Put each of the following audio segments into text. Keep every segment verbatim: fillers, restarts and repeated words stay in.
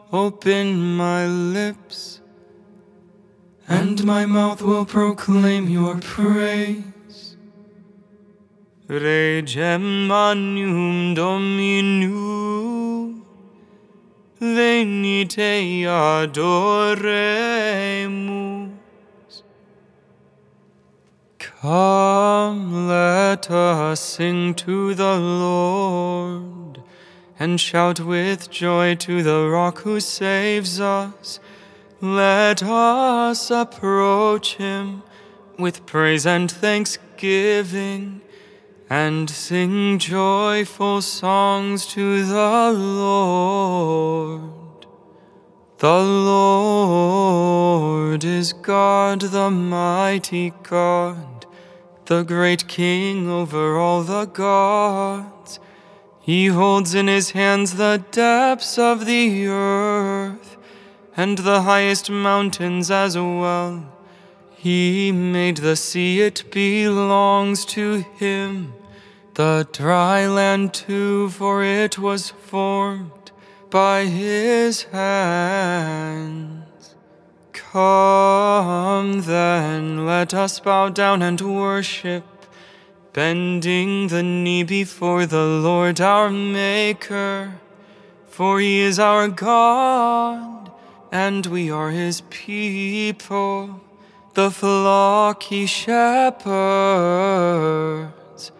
Open my lips, and my mouth will proclaim your praise. Regem magnum Domino, venite adoremus. Come, let us sing to the Lord, and shout with joy to the rock who saves us. Let us approach him with praise and thanksgiving, and sing joyful songs to the Lord. The Lord is God, the mighty God, the great King over all the gods. He holds in his hands the depths of the earth, and the highest mountains as well. He made the sea, it belongs to him, the dry land too, for it was formed by his hands. Come then, let us bow down and worship, bending the knee before the Lord our Maker. For he is our God, and we are his people, the flock he shepherds.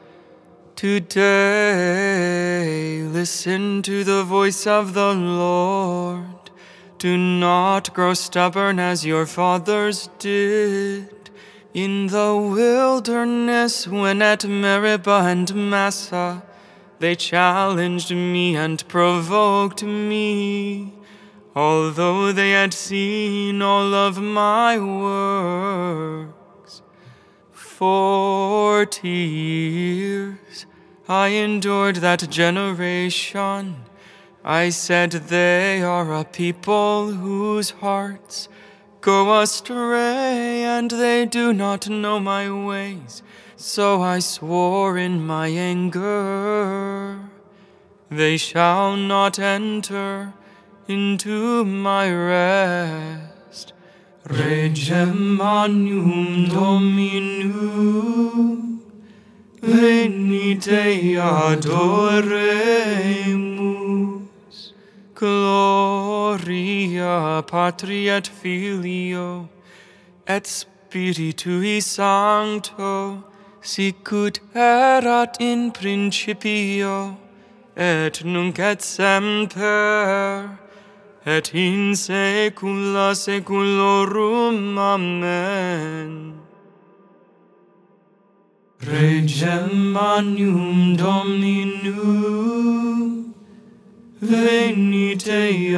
Today, listen to the voice of the Lord. Do not grow stubborn as your fathers did in the wilderness, when at Meribah and Massah they challenged me and provoked me, although they had seen all of my works. Forty years I endured that generation. I said, they are a people whose hearts go astray, and they do not know my ways. So I swore in my anger, they shall not enter into my rest. Regem magnum Domino, venite adoremus. Gloria Patri et Filio et Spiritui Sancto, sicut erat in principio, et nunc et semper, et in saecula saeculorum. Amen. Regem magnum Domino, venite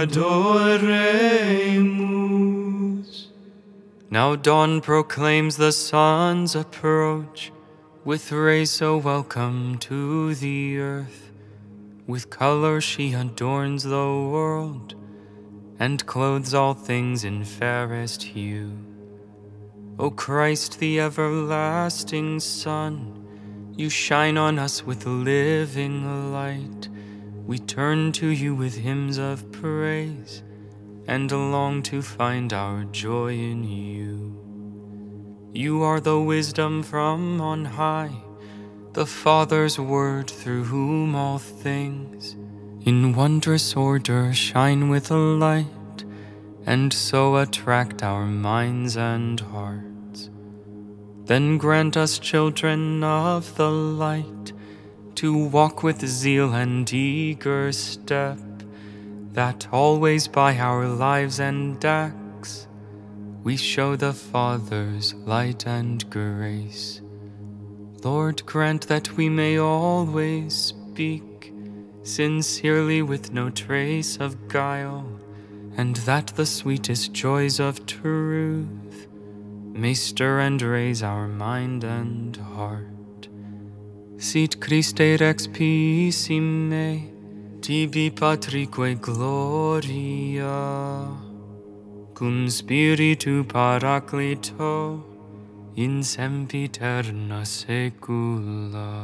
adoremus. Now dawn proclaims the sun's approach, with rays so welcome to the earth. With color she adorns the world, and clothes all things in fairest hue. O Christ, the everlasting Son, you shine on us with living light. We turn to you with hymns of praise, and long to find our joy in you. You are the wisdom from on high, the Father's word through whom all things in wondrous order shine with light, and so attract our minds and hearts. Then grant us, children of the light, to walk with zeal and eager step, that always by our lives and acts we show the Father's light and grace. Lord, grant that we may always speak sincerely with no trace of guile, and that the sweetest joys of truth may stir and raise our mind and heart. Sit Christe Rex Pissime, tibi Patrique gloria, cum Spiritu Paraclito, in sempiterna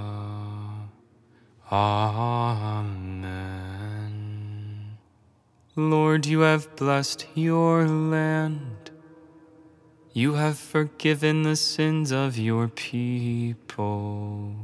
saecula. Amen. Lord, you have blessed your land. You have forgiven the sins of your people.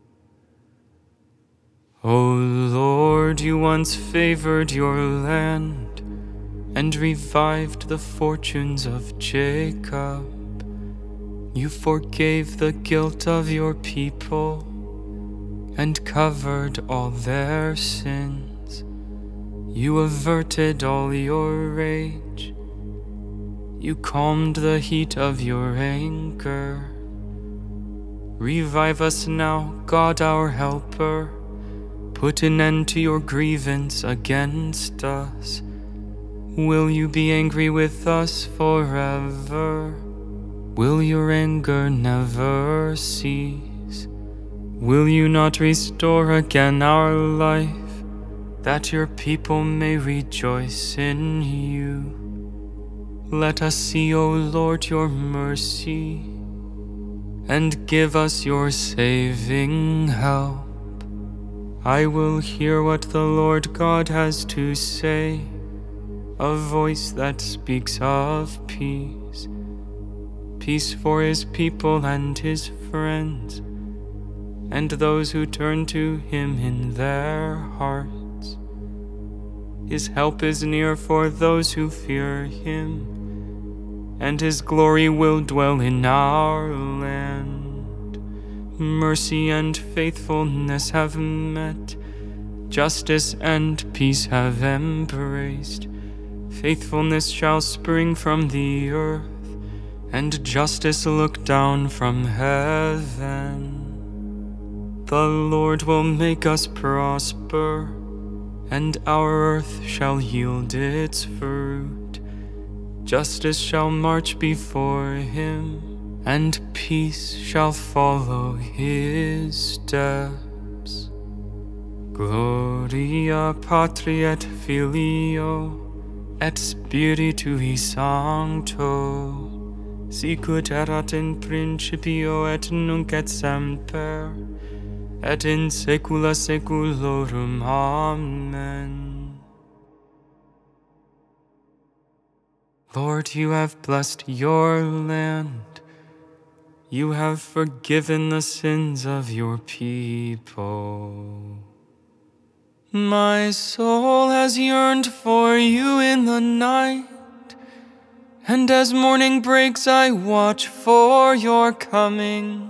O Lord, you once favored your land and revived the fortunes of Jacob. You forgave the guilt of your people and covered all their sins. You averted all your rage. You calmed the heat of your anger. Revive us now, God our helper. Put an end to your grievance against us. Will you be angry with us forever? Will your anger never cease? Will you not restore again our life, that your people may rejoice in you? Let us see, O Lord, your mercy, and give us your saving help. I will hear what the Lord God has to say, a voice that speaks of peace, peace for his people and his friends, and those who turn to him in their hearts. His help is near for those who fear him, and his glory will dwell in our land. Mercy and faithfulness have met, justice and peace have embraced. Faithfulness shall spring from the earth, and justice look down from heaven. The Lord will make us prosper, and our earth shall yield its fruit. Justice shall march before him, and peace shall follow his steps. Gloria Patri et Filio et Spiritui Sancto, sicut erat in principio et nunc et semper, et in saecula saeculorum. Amen. Lord, you have blessed your land. You have forgiven the sins of your people. My soul has yearned for you in the night, and as morning breaks I watch for your coming.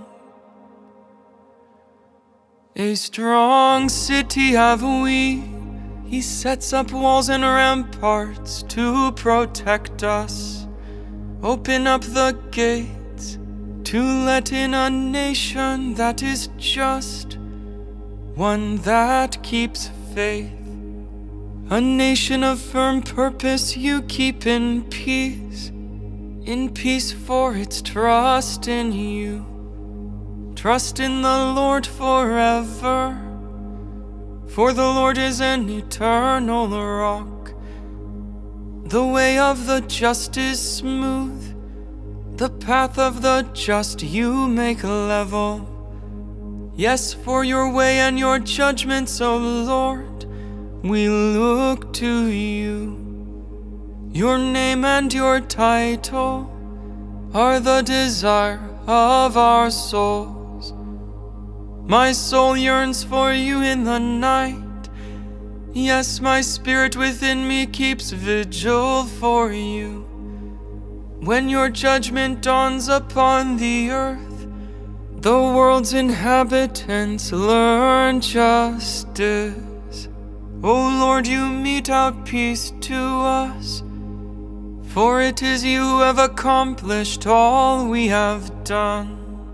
A strong city have we, he sets up walls and ramparts to protect us. Open up the gates to let in a nation that is just, one that keeps faith, a nation of firm purpose you keep in peace, in peace for its trust in you. Trust in the Lord forever, for the Lord is an eternal rock. The way of the just is smooth, the path of the just you make level. Yes, for your way and your judgments, O Lord, we look to you. Your name and your title are the desire of our souls. My soul yearns for you in the night. Yes, my spirit within me keeps vigil for you. When your judgment dawns upon the earth, the world's inhabitants learn justice. O Lord, you mete out peace to us, for it is you who have accomplished all we have done.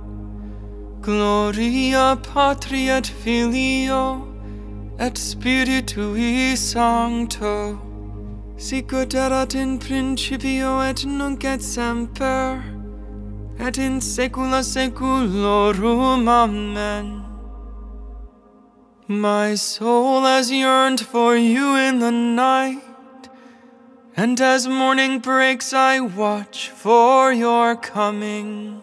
Gloria Patri et Filio et Spiritui Sancto, sicut erat in principio et nunc et semper, et in saecula saeculorum. Amen. My soul has yearned for you in the night, and as morning breaks I watch for your coming.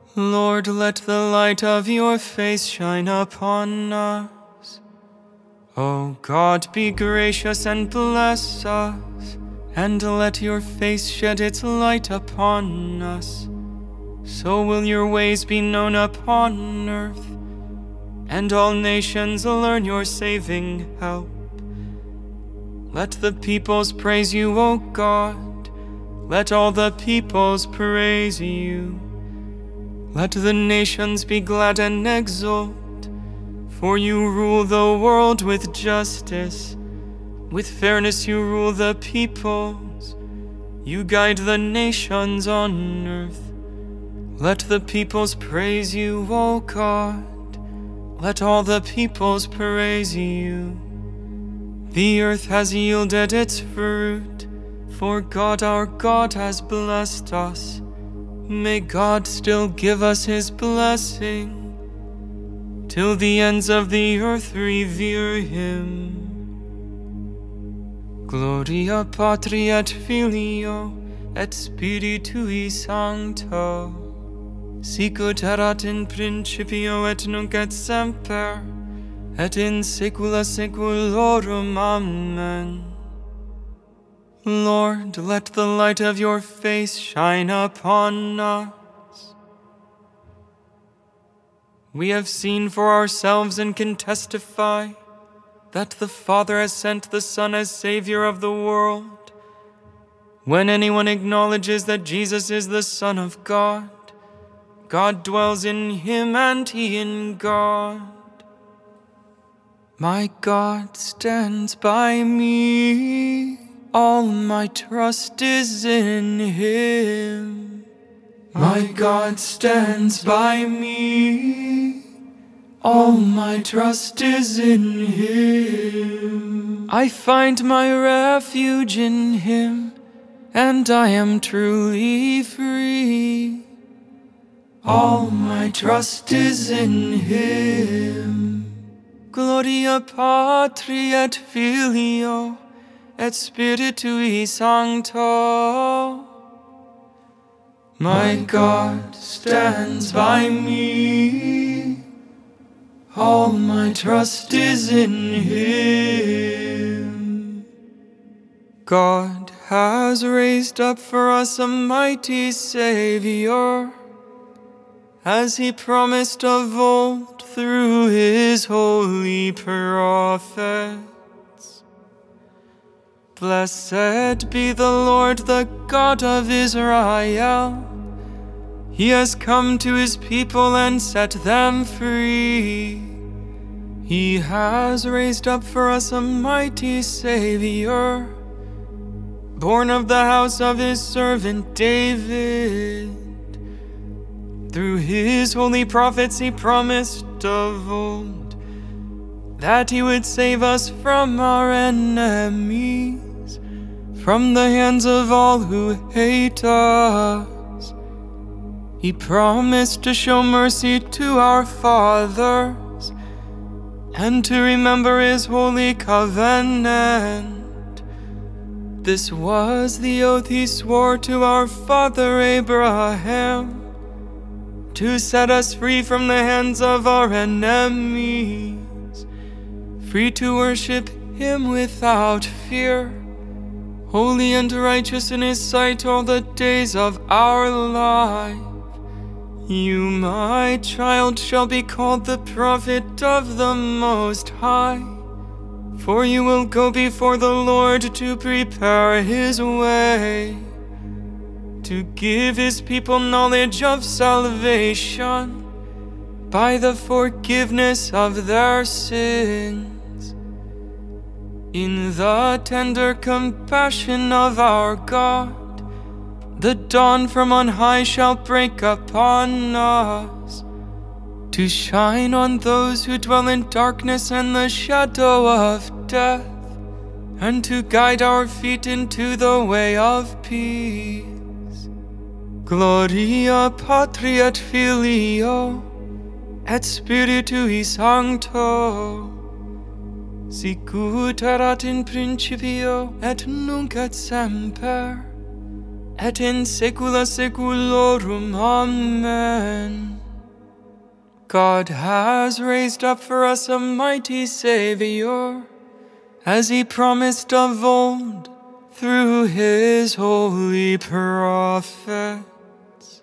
Lord, let the light of your face shine upon us. O God, be gracious and bless us, and let your face shed its light upon us. So will your ways be known upon earth, and all nations learn your saving help. Let the peoples praise you, O God. Let all the peoples praise you. Let the nations be glad and exult, for you rule the world with justice. With fairness you rule the peoples. You guide the nations on earth. Let the peoples praise you, O God. Let all the peoples praise you. The earth has yielded its fruit, for God our God has blessed us. May God still give us his blessing, till the ends of the earth revere him. Gloria Patri et Filio et Spiritui Sancto, sic ut erat in principio et nunc et semper, et in saecula saeculorum. Amen. Lord, let the light of your face shine upon us. We have seen for ourselves and can testify that the Father has sent the Son as Savior of the world. When anyone acknowledges that Jesus is the Son of God, God dwells in him and he in God. My God stands by me, all my trust is in him. My God stands by me, all my trust is in him. I find my refuge in him, and I am truly free. All my trust is in him. Gloria Patri et Filio et Spiritui Sancto. My God stands by me, all my trust is in him. God has raised up for us a mighty Savior, as he promised of old through his holy prophets. Blessed be the Lord, the God of Israel. He has come to his people and set them free. He has raised up for us a mighty Savior, born of the house of his servant David. Through his holy prophets he promised of old that he would save us from our enemies, from the hands of all who hate us. He promised to show mercy to our fathers and to remember his holy covenant. This was the oath he swore to our father Abraham, to set us free from the hands of our enemies, free to worship him without fear, holy and righteous in his sight all the days of our life. You, my child, shall be called the prophet of the Most High, for you will go before the Lord to prepare his way, to give his people knowledge of salvation by the forgiveness of their sins. In the tender compassion of our God, the dawn from on high shall break upon us, to shine on those who dwell in darkness and the shadow of death, and to guide our feet into the way of peace. Gloria Patri et Filio et Spiritui Sancto, sic ut erat in principio et nunc et semper, et in saecula saeculorum. Amen. God has raised up for us a mighty Savior, as he promised of old through his holy prophets.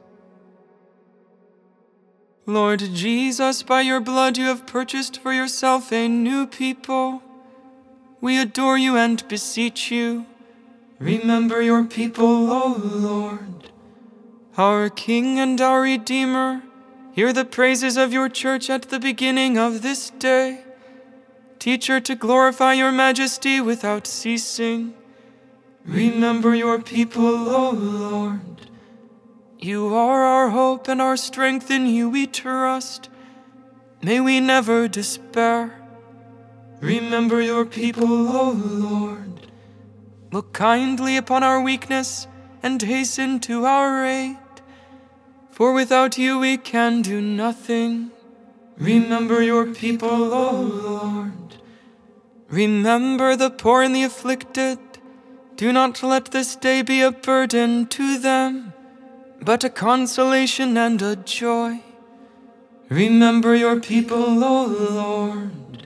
Lord Jesus, by your blood you have purchased for yourself a new people. We adore you and beseech you. Remember your people, O Lord. Our King and our Redeemer, hear the praises of your church at the beginning of this day. Teach her to glorify your majesty without ceasing. Remember your people, O Lord. You are our hope and our strength, in you we trust. May we never despair. Remember your people, O Lord. Look kindly upon our weakness and hasten to our aid. For without you we can do nothing. Remember your people, O Lord. Remember the poor and the afflicted. Do not let this day be a burden to them, but a consolation and a joy. Remember your people, O Lord.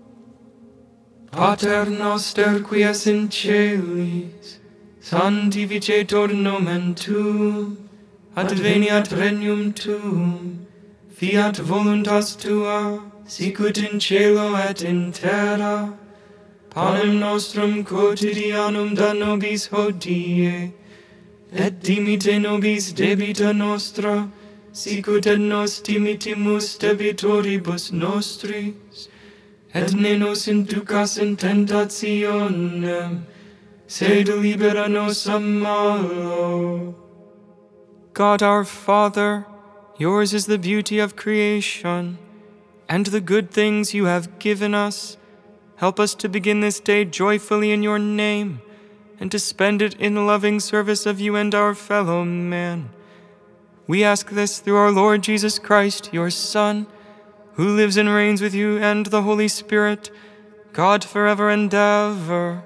Pater noster qui es in celis, sanctificetur nomen tuum, adveniat regnum tuum, fiat voluntas tua, sicut in cielo et in terra. Panem nostrum quotidianum da nobis hodie, et dimite nobis debita nostra, sicut et nos dimitimus debitoribus nostris, et ne nos inducas in tentationem, sed libera nos a malo. God our Father, yours is the beauty of creation, and the good things you have given us. Help us to begin this day joyfully in your name, and to spend it in loving service of you and our fellow man. We ask this through our Lord Jesus Christ, your Son, who lives and reigns with you and the Holy Spirit, God forever and ever.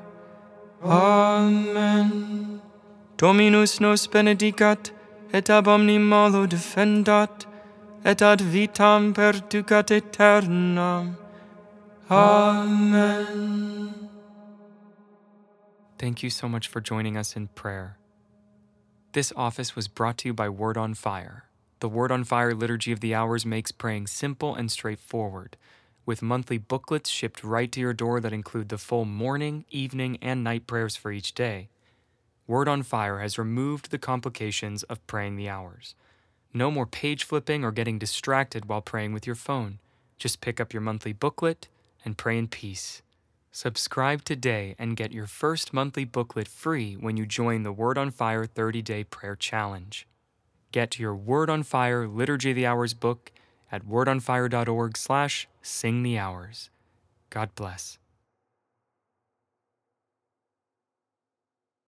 Amen. Dominus nos benedicat, et ab omni malo defendat, et ad vitam perducat aeternam. Amen. Thank you so much for joining us in prayer. This office was brought to you by Word on Fire. The Word on Fire Liturgy of the Hours makes praying simple and straightforward, with monthly booklets shipped right to your door that include the full morning, evening, and night prayers for each day. Word on Fire has removed the complications of praying the hours. No more page flipping or getting distracted while praying with your phone. Just pick up your monthly booklet and pray in peace. Subscribe today and get your first monthly booklet free when you join the Word on Fire thirty-day Prayer Challenge. Get your Word on Fire Liturgy of the Hours book at wordonfire.org slash sing the hours. God bless.